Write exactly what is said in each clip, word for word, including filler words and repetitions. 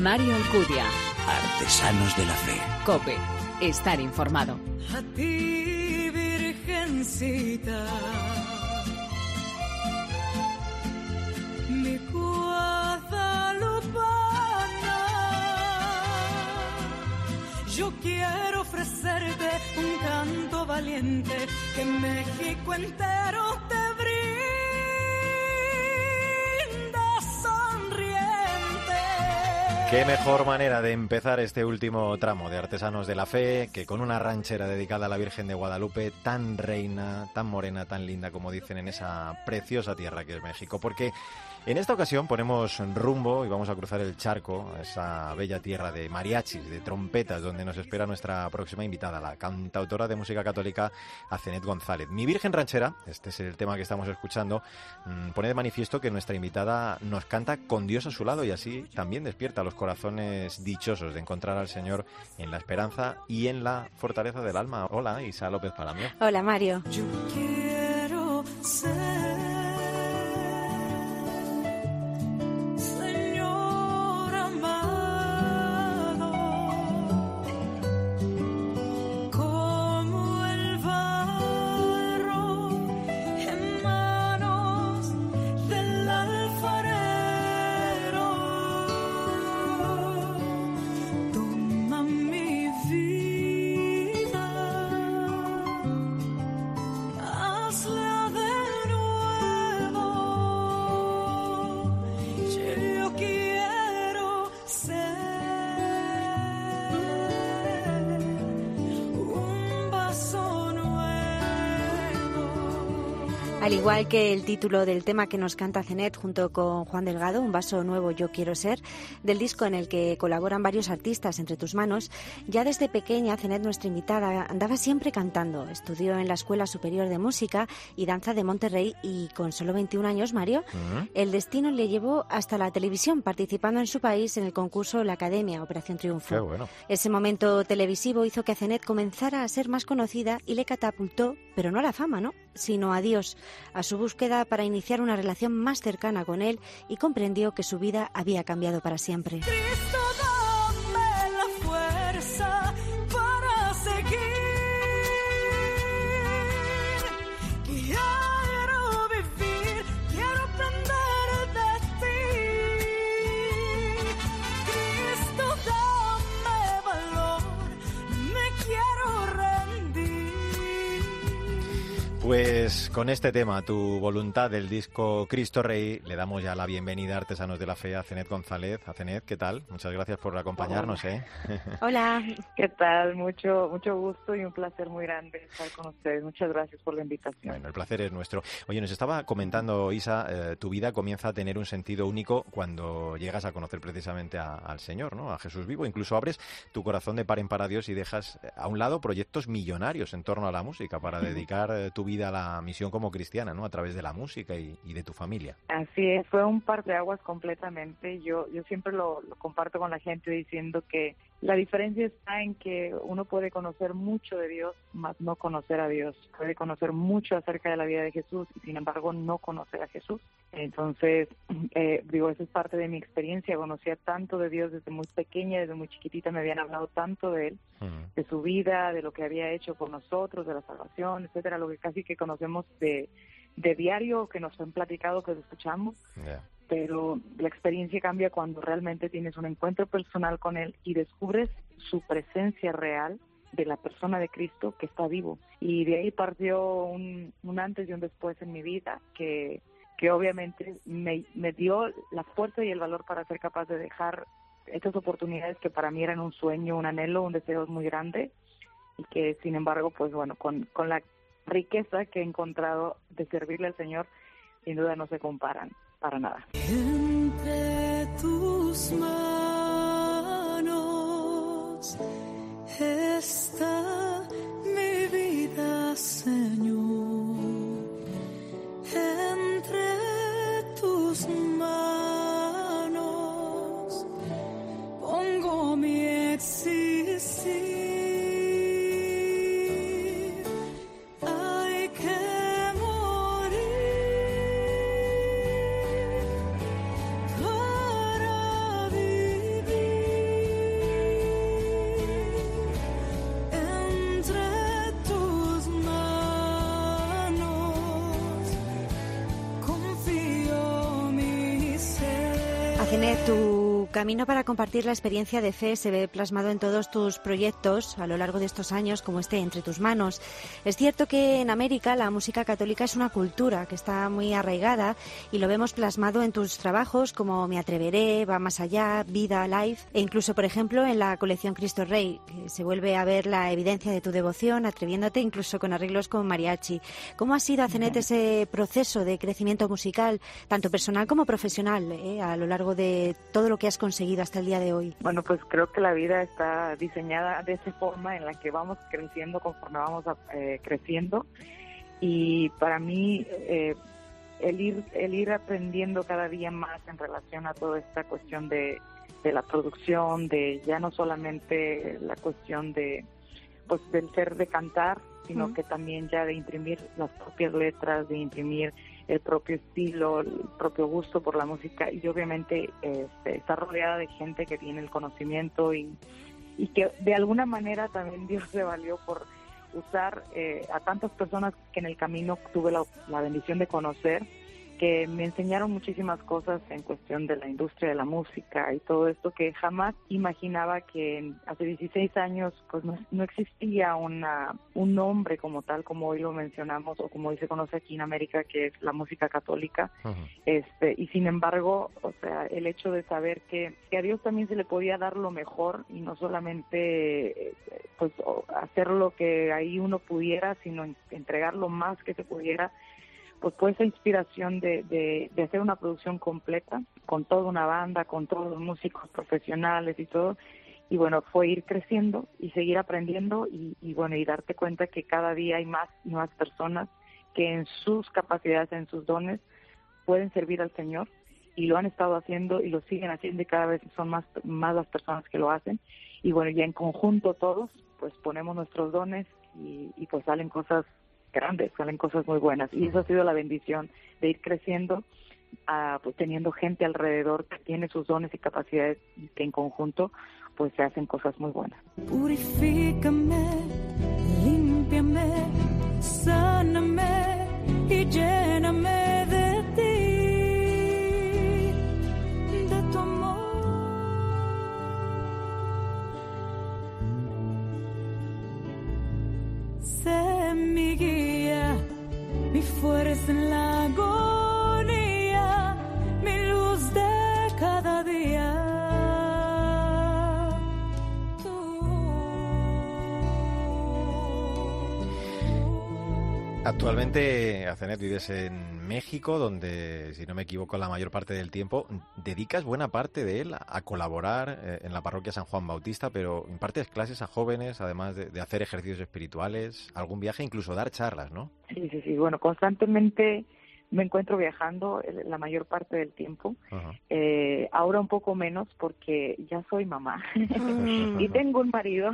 Mario Alcudia. Artesanos de la Fe. COPE. Estar informado. A ti, Virgencita, mi guadalupana, yo quiero ofrecerte un canto valiente que México entero te brinda sonriente. Qué mejor manera de empezar este último tramo de Artesanos de la Fe que con una ranchera dedicada a la Virgen de Guadalupe, tan reina, tan morena, tan linda, como dicen, en esa preciosa tierra que es México. Porque en esta ocasión ponemos rumbo y vamos a cruzar el charco, a esa bella tierra de mariachis, de trompetas, donde nos espera nuestra próxima invitada, la cantautora de música católica Azenet González. Mi Virgen Ranchera, este es el tema que estamos escuchando, pone de manifiesto que nuestra invitada nos canta con Dios a su lado y así también despierta los corazones dichosos de encontrar al Señor en la esperanza y en la fortaleza del alma. Hola, Isa López Palamio. Hola, Mario. Yo quiero ser Señor amado, como el barro en manos del alfarero. Toma mi vida, hazla de nuevo. Yo quiero ser un vaso nuevo. Al igual que el título del tema que nos canta Azenet junto con Juan Delgado, Un vaso nuevo yo quiero ser, del disco en el que colaboran varios artistas, Entre tus manos, ya desde pequeña Azenet, nuestra invitada, andaba siempre cantando. Estudió en la Escuela Superior de Música y Danza de Monterrey y con solo veintiún años, Mario, Uh-huh. el destino le llevó hasta la televisión, participando en su país en el concurso La Academia, Operación Triunfo. Qué bueno. Ese momento televisivo hizo que Azenet comenzara a ser más conocida y le catapultó, pero no a la fama, ¿no?, sino a Dios, a su búsqueda para iniciar una relación más cercana con Él, y comprendió que su vida había cambiado para siempre. Cristo, dame la fuerza para seguir. Quiero vivir, quiero aprender de ti. Cristo, dame valor, me quiero rendir. Pues con este tema, Tu voluntad, del disco Cristo Rey, le damos ya la bienvenida a Artesanos de la Fe a Azenet González. Azenet, ¿qué tal? Muchas gracias por acompañarnos, ¿eh? Hola. ¿Qué tal? Mucho mucho gusto y un placer muy grande estar con ustedes. Muchas gracias por la invitación. Bueno, el placer es nuestro. Oye, nos estaba comentando, Isa, eh, tu vida comienza a tener un sentido único cuando llegas a conocer precisamente a- al Señor, ¿no?, a Jesús vivo. Incluso abres tu corazón de par en par a Dios y dejas eh, a un lado proyectos millonarios en torno a la música para dedicar eh, tu vida a la misión como cristiana, ¿no?, a través de la música y, y de tu familia. Así es, fue un parteaguas completamente. Yo yo siempre lo, lo comparto con la gente diciendo que la diferencia está en que uno puede conocer mucho de Dios, más no conocer a Dios. Puede conocer mucho acerca de la vida de Jesús y sin embargo no conocer a Jesús. Entonces, eh, digo, eso es parte de mi experiencia. Conocía tanto de Dios desde muy pequeña, desde muy chiquitita me habían hablado tanto de Él, Uh-huh. de su vida, de lo que había hecho por nosotros, de la salvación, etcétera, lo que casi que conocemos de, de diario, que nos han platicado, que lo escuchamos. Yeah. Pero la experiencia cambia cuando realmente tienes un encuentro personal con Él y descubres su presencia real de la persona de Cristo que está vivo. Y de ahí partió un, un antes y un después en mi vida que, que obviamente me, me dio la fuerza y el valor para ser capaz de dejar estas oportunidades que para mí eran un sueño, un anhelo, un deseo muy grande y que sin embargo, pues bueno, con, con la riqueza que he encontrado de servirle al Señor, sin duda no se comparan para nada. Entre tus manos está mi vida, Señor. Entre tus manos pongo mi existir. Hay que morir para vivir. Azenet, tu camino para compartir la experiencia de fe se ve plasmado en todos tus proyectos a lo largo de estos años, como este Entre tus manos. Es cierto que en América la música católica es una cultura que está muy arraigada y lo vemos plasmado en tus trabajos como Me atreveré, Va más allá, Vida, Life e incluso, por ejemplo, en la colección Cristo Rey, que se vuelve a ver la evidencia de tu devoción, atreviéndote incluso con arreglos con mariachi. ¿Cómo ha sido, Azenet, ese proceso de crecimiento musical, tanto personal como profesional, eh, a lo largo de todo lo que has conseguido hasta el día de hoy? Bueno, pues creo que la vida está diseñada de esa forma en la que vamos creciendo conforme vamos eh, creciendo, y para mí eh, el ir el ir aprendiendo cada día más en relación a toda esta cuestión de, de la producción, de ya no solamente la cuestión de pues del ser de cantar, sino mm. que también ya de imprimir las propias letras, de imprimir el propio estilo, el propio gusto por la música, y obviamente este, está rodeada de gente que tiene el conocimiento y, y que de alguna manera también Dios se valió por usar eh, a tantas personas que en el camino tuve la, la bendición de conocer, que me enseñaron muchísimas cosas en cuestión de la industria de la música y todo esto, que jamás imaginaba que hace dieciséis años pues no, no existía una un nombre como tal, como hoy lo mencionamos, o como hoy se conoce aquí en América, que es la música católica. Uh-huh. este y sin embargo, o sea, el hecho de saber que, que a Dios también se le podía dar lo mejor y no solamente pues hacer lo que ahí uno pudiera, sino entregar lo más que se pudiera, pues fue esa inspiración de, de, de hacer una producción completa, con toda una banda, con todos los músicos profesionales y todo, y bueno, fue ir creciendo y seguir aprendiendo, y, y bueno, y darte cuenta que cada día hay más y más personas que en sus capacidades, en sus dones, pueden servir al Señor, y lo han estado haciendo y lo siguen haciendo, y cada vez son más, más las personas que lo hacen, y bueno, ya en conjunto todos, pues ponemos nuestros dones y, y pues salen cosas grandes, salen cosas muy buenas, y eso ha sido la bendición de ir creciendo, uh, pues teniendo gente alrededor que tiene sus dones y capacidades, y que en conjunto pues se hacen cosas muy buenas. Purifícame, límpiame, sáname y lléname de ti, de tu amor. Sé mi guía, mi fuerza en la agonía, mi luz de cada día. Actualmente, Azenet, vives en México, donde, si no me equivoco, la mayor parte del tiempo dedicas buena parte de él a colaborar eh, en la parroquia San Juan Bautista, pero impartes clases a jóvenes, además de, de hacer ejercicios espirituales, algún viaje, incluso dar charlas, ¿no? Sí, sí, sí. Bueno, constantemente me encuentro viajando la mayor parte del tiempo. Uh-huh. Eh, ahora un poco menos porque ya soy mamá y tengo un marido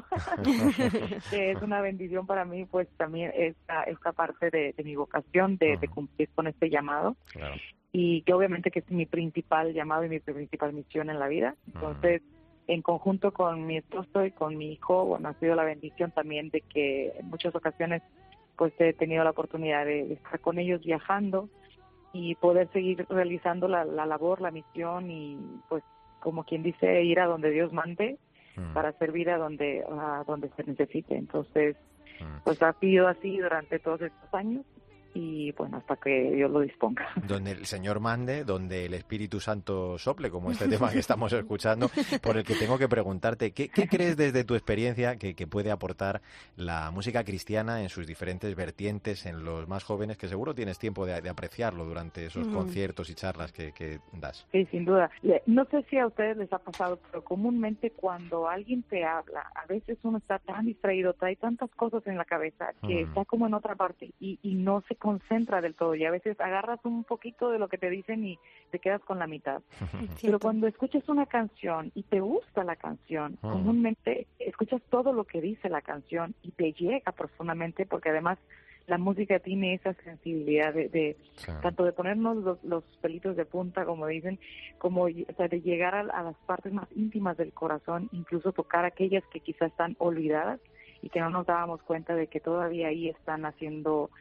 que es una bendición para mí, pues también esta, esta parte de, de mi vocación de, uh-huh. de cumplir con este llamado. Claro. Y que obviamente que es mi principal llamado y mi principal misión en la vida. Entonces, uh-huh. en conjunto con mi esposo y con mi hijo, bueno, ha sido la bendición también de que en muchas ocasiones pues he tenido la oportunidad de, de estar con ellos viajando y poder seguir realizando la, la labor, la misión, y pues como quien dice, ir a donde Dios mande mm. para servir a donde a donde se necesite. Entonces, mm. pues ha sido así durante todos estos años, y bueno, hasta que Dios lo disponga. Donde el Señor mande, donde el Espíritu Santo sople, como este tema que estamos escuchando, por el que tengo que preguntarte, ¿qué, qué crees desde tu experiencia que, que puede aportar la música cristiana en sus diferentes vertientes, en los más jóvenes, que seguro tienes tiempo de, de apreciarlo durante esos mm. conciertos y charlas que, que das? Sí, sin duda. No sé si a ustedes les ha pasado, pero comúnmente cuando alguien te habla, a veces uno está tan distraído, trae tantas cosas en la cabeza que mm. está como en otra parte y, y no se concentra del todo, y a veces agarras un poquito de lo que te dicen y te quedas con la mitad. Pero cuando escuchas una canción y te gusta la canción, uh-huh. comúnmente escuchas todo lo que dice la canción y te llega profundamente, porque además la música tiene esa sensibilidad de, de sí. tanto de ponernos los, los pelitos de punta, como dicen, como o sea, de llegar a, a las partes más íntimas del corazón, incluso tocar aquellas que quizás están olvidadas y que no nos dábamos cuenta de que todavía ahí están haciendo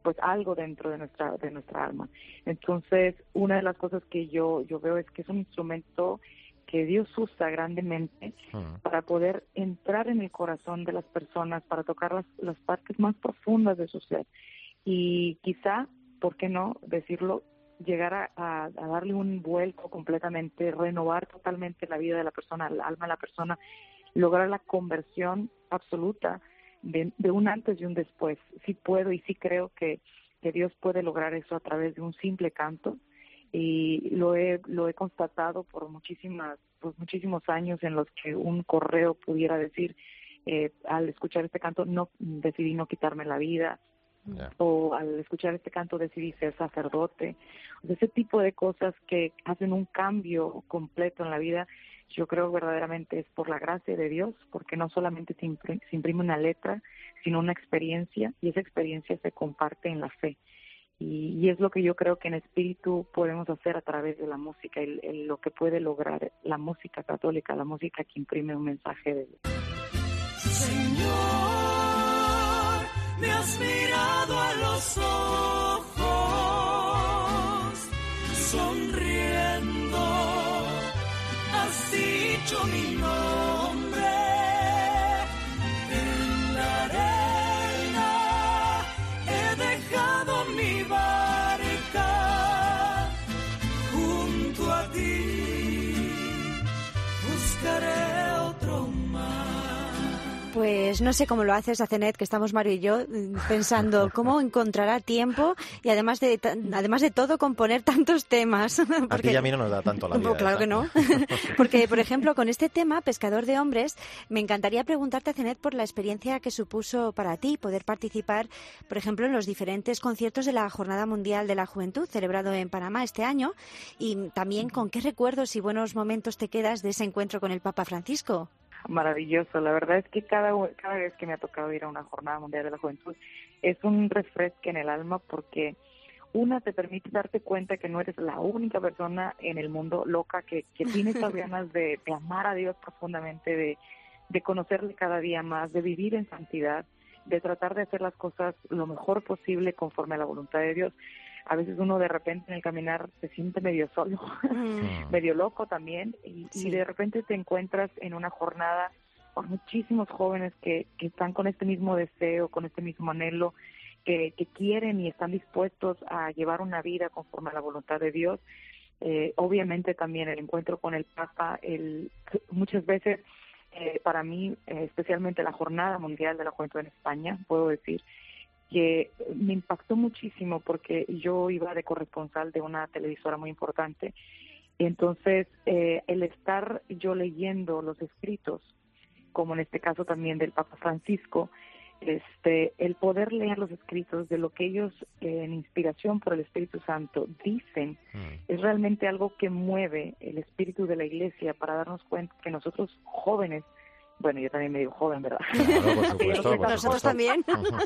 pues algo dentro de nuestra de nuestra alma. Entonces, una de las cosas que yo yo veo es que es un instrumento que Dios usa grandemente uh-huh. para poder entrar en el corazón de las personas, para tocar las, las partes más profundas de su ser. Y quizá, ¿por qué no decirlo?, llegar a, a, a darle un vuelco completamente, renovar totalmente la vida de la persona, el alma de la persona, lograr la conversión absoluta de, de un antes y un después. Sí puedo y sí creo que, que Dios puede lograr eso a través de un simple canto. Y lo he lo he constatado por muchísimas pues muchísimos años en los que un correo pudiera decir eh, al escuchar este canto no decidí no quitarme la vida, yeah. o al escuchar este canto decidí ser sacerdote. O sea, ese tipo de cosas que hacen un cambio completo en la vida, yo creo verdaderamente es por la gracia de Dios, porque no solamente se imprime, se imprime una letra, sino una experiencia, y esa experiencia se comparte en la fe. Y, y es lo que yo creo que en espíritu podemos hacer a través de la música, el, el, lo que puede lograr la música católica, la música que imprime un mensaje de Dios. Señor, me has mirado a los ojos, sonriendo, has dicho mi nombre en la arena, he dejado mi barca junto a ti, buscaré otro mar. Pues no sé cómo lo haces, Azenet, que estamos Mario y yo pensando cómo encontrará tiempo y además de además de todo componer tantos temas. Porque, a ti y a mí no nos da tanto la vida. Pues claro esa. que no. Porque, por ejemplo, con este tema, Pescador de Hombres, me encantaría preguntarte, Azenet, por la experiencia que supuso para ti poder participar, por ejemplo, en los diferentes conciertos de la Jornada Mundial de la Juventud, celebrado en Panamá este año, y también con qué recuerdos y buenos momentos te quedas de ese encuentro con el Papa Francisco. Maravilloso, la verdad es que cada, cada vez que me ha tocado ir a una Jornada Mundial de la Juventud es un refresque en el alma, porque una, te permite darte cuenta que no eres la única persona en el mundo loca que, que tiene esas ganas de, de amar a Dios profundamente, de, de conocerle cada día más, de vivir en santidad, de tratar de hacer las cosas lo mejor posible conforme a la voluntad de Dios. A veces uno de repente en el caminar se siente medio solo, mm. medio loco también, y, sí. y de repente te encuentras en una jornada con muchísimos jóvenes que, que están con este mismo deseo, con este mismo anhelo, que, que quieren y están dispuestos a llevar una vida conforme a la voluntad de Dios. Eh, obviamente también el encuentro con el Papa, el, muchas veces eh, para mí, eh, especialmente la Jornada Mundial de la Juventud en España, puedo decir, que me impactó muchísimo porque yo iba de corresponsal de una televisora muy importante. Entonces, eh, el estar yo leyendo los escritos, como en este caso también del Papa Francisco, este, el poder leer los escritos de lo que ellos, eh, en inspiración por el Espíritu Santo, dicen, mm. es realmente algo que mueve el espíritu de la Iglesia para darnos cuenta que nosotros jóvenes, bueno, yo también me digo joven, ¿verdad? Claro, por supuesto, por nosotros supuesto. también.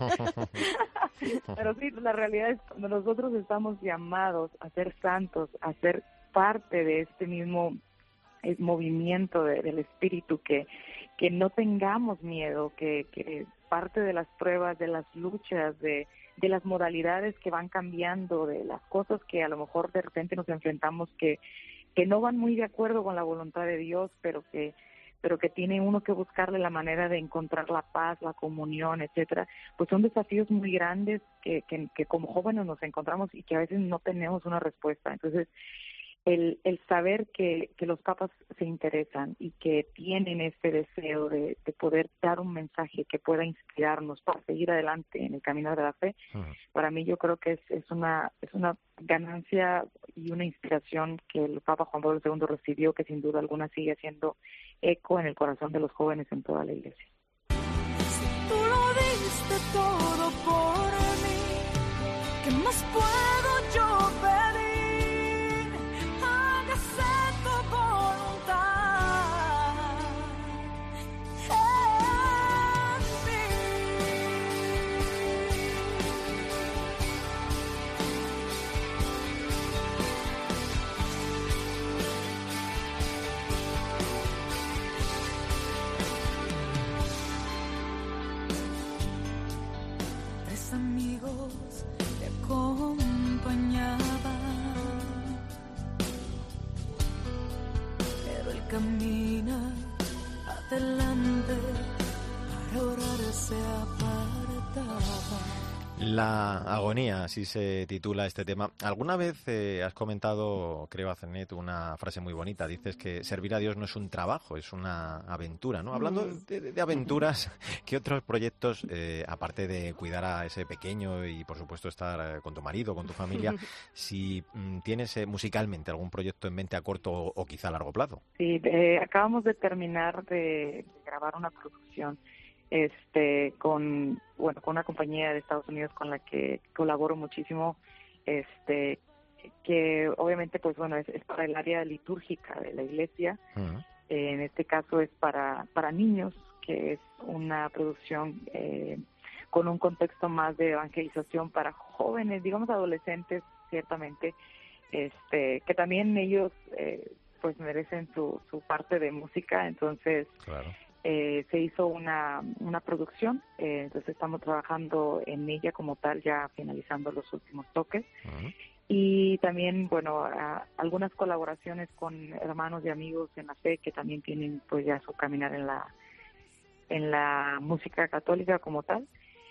Pero sí, la realidad es cuando nosotros estamos llamados a ser santos, a ser parte de este mismo eh, movimiento de, del Espíritu, que, que no tengamos miedo, que, que parte de las pruebas, de las luchas, de, de las modalidades que van cambiando, de las cosas que a lo mejor de repente nos enfrentamos que, que no van muy de acuerdo con la voluntad de Dios, pero que pero que tiene uno que buscarle la manera de encontrar la paz, la comunión, etcétera, pues son desafíos muy grandes que, que, que como jóvenes nos encontramos y que a veces no tenemos una respuesta. Entonces, el, el saber que, que los papas se interesan y que tienen este deseo de, de poder dar un mensaje que pueda inspirarnos para seguir adelante en el camino de la fe, uh-huh. para mí yo creo que es, es una es una ganancia y una inspiración que el Papa Juan Pablo segundo recibió, que sin duda alguna sigue haciendo eco en el corazón de los jóvenes en toda la Iglesia. Tú lo diste todo por mí, ¿qué más puedo yo pedir? Hágase tu voluntad en mí. mis amigos te acompañaban, pero el camino adelante para orar se apartaba. La agonía, así se titula este tema. ¿Alguna vez eh, has comentado, creo, Azenet, una frase muy bonita? Dices que servir a Dios no es un trabajo, es una aventura, ¿no? Hablando de, de aventuras, ¿qué otros proyectos, eh, aparte de cuidar a ese pequeño y, por supuesto, estar eh, con tu marido, con tu familia, si mm, tienes eh, musicalmente algún proyecto en mente a corto o, o quizá a largo plazo? Sí, eh, acabamos de terminar de, de grabar una producción este con bueno con una compañía de Estados Unidos con la que colaboro muchísimo, este que obviamente pues bueno es, es para el área litúrgica de la iglesia. Uh-huh. Eh, en este caso es para para niños, que es una producción eh, con un contexto más de evangelización para jóvenes, digamos adolescentes, ciertamente, este que también ellos eh, pues merecen su su parte de música. Entonces, claro. Eh, se hizo una, una producción, eh, entonces estamos trabajando en ella como tal, ya finalizando los últimos toques. Uh-huh. Y también, bueno, a, algunas colaboraciones con hermanos y amigos en la fe que también tienen pues ya su caminar en la en la música católica como tal.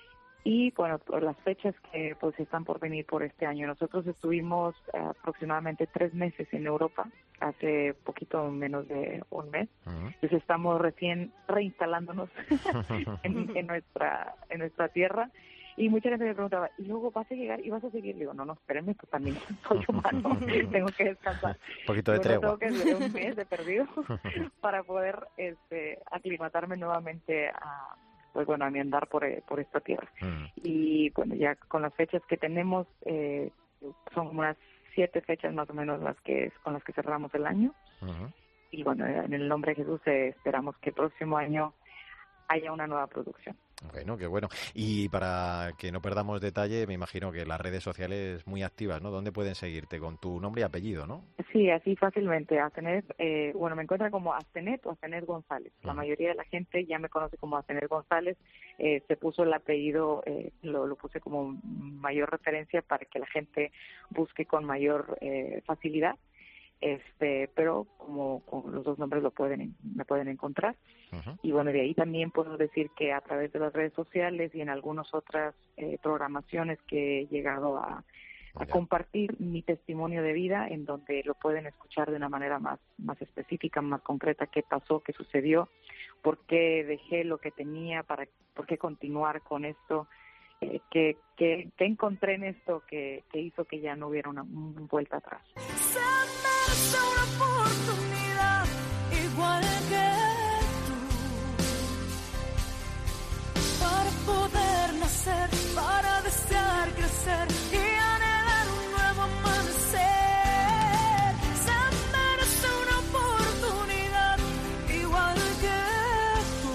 Y bueno, las fechas que pues están por venir por este año. Nosotros estuvimos eh, aproximadamente tres meses en Europa, hace poquito menos de un mes. Uh-huh. Entonces estamos recién reinstalándonos en, en nuestra en nuestra tierra. Y mucha gente me preguntaba, ¿y luego vas a llegar y vas a seguir? Digo, no, no, espérenme, pues también soy humano, tengo que descansar. Un poquito de tregua. Tengo que hacer un mes de perdido para poder este, aclimatarme nuevamente a... pues bueno, a mi andar por, por esta tierra. Mm. Y bueno, ya con las fechas que tenemos, eh, son unas siete fechas más o menos las que con las que cerramos el año. Uh-huh. Y bueno, en el nombre de Jesús eh, esperamos que el próximo año haya una nueva producción. Bueno, qué bueno. Y para que no perdamos detalle, me imagino que las redes sociales muy activas, ¿no? ¿Dónde pueden seguirte? Con tu nombre y apellido, ¿no? Sí, así fácilmente. Azenet, eh, bueno, me encuentran como Azenet o Azenet González. La uh-huh. mayoría de la gente ya me conoce como Azenet González. Eh, se puso el apellido, eh, lo, lo puse como mayor referencia para que la gente busque con mayor eh, facilidad. Este, pero como, como los dos nombres lo pueden me pueden encontrar. Uh-huh. Y bueno, de ahí también puedo decir que a través de las redes sociales y en algunas otras eh, programaciones que he llegado a, a compartir mi testimonio de vida, en donde lo pueden escuchar de una manera más más específica, más concreta, qué pasó, qué sucedió, por qué dejé lo que tenía, para por qué continuar con esto. Eh, que, que, que encontré en esto que, que hizo que ya no hubiera una, una vuelta atrás. Se merece una oportunidad igual que tú, para poder nacer, para desear crecer y anhelar un nuevo amanecer. Se merece una oportunidad igual que tú,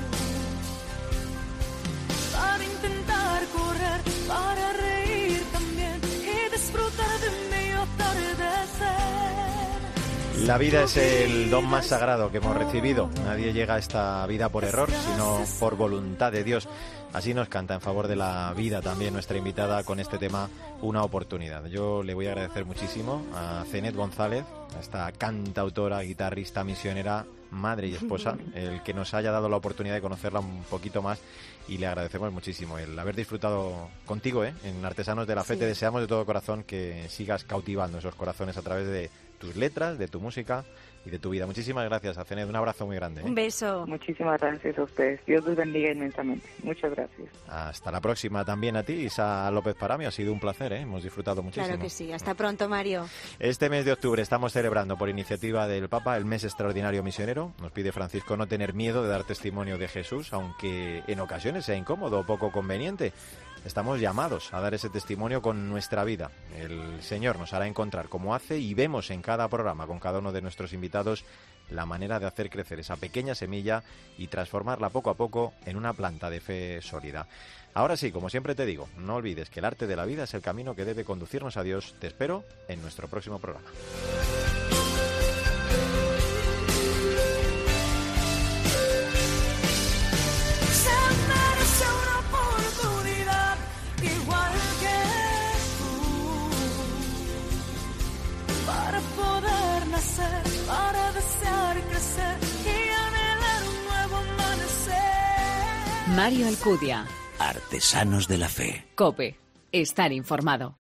para intentar correr, para reír también y disfrutar de mi atardecer. La vida es el don más sagrado que hemos recibido. Nadie llega a esta vida por error, sino por voluntad de Dios. Así nos canta en favor de la vida también nuestra invitada con este tema, Una oportunidad. Yo le voy a agradecer muchísimo a Azenet González, a esta cantautora, guitarrista, misionera, madre y esposa, el que nos haya dado la oportunidad de conocerla un poquito más, y le agradecemos muchísimo el haber disfrutado contigo, ¿eh? En Artesanos de la Fe. Sí. Te deseamos de todo corazón que sigas cautivando esos corazones a través de tus letras, de tu música y de tu vida. Muchísimas gracias, Azenet. Un abrazo muy grande, ¿eh? Un beso. Muchísimas gracias a ustedes. Dios los bendiga inmensamente. Muchas gracias. Hasta la próxima también a ti, Isa López Paramio. Ha sido un placer, ¿eh? Hemos disfrutado muchísimo. Claro que sí. Hasta pronto, Mario. Este mes de octubre estamos celebrando, por iniciativa del Papa, el mes extraordinario misionero. Nos pide Francisco no tener miedo de dar testimonio de Jesús, aunque en ocasiones sea incómodo o poco conveniente. Estamos llamados a dar ese testimonio con nuestra vida. El Señor nos hará encontrar, como hace y vemos en cada programa con cada uno de nuestros invitados, la manera de hacer crecer esa pequeña semilla y transformarla poco a poco en una planta de fe sólida. Ahora sí, como siempre te digo, no olvides que el arte de la vida es el camino que debe conducirnos a Dios. Te espero en nuestro próximo programa. Mario Alcudia. Artesanos de la Fe. COPE. Estar informado.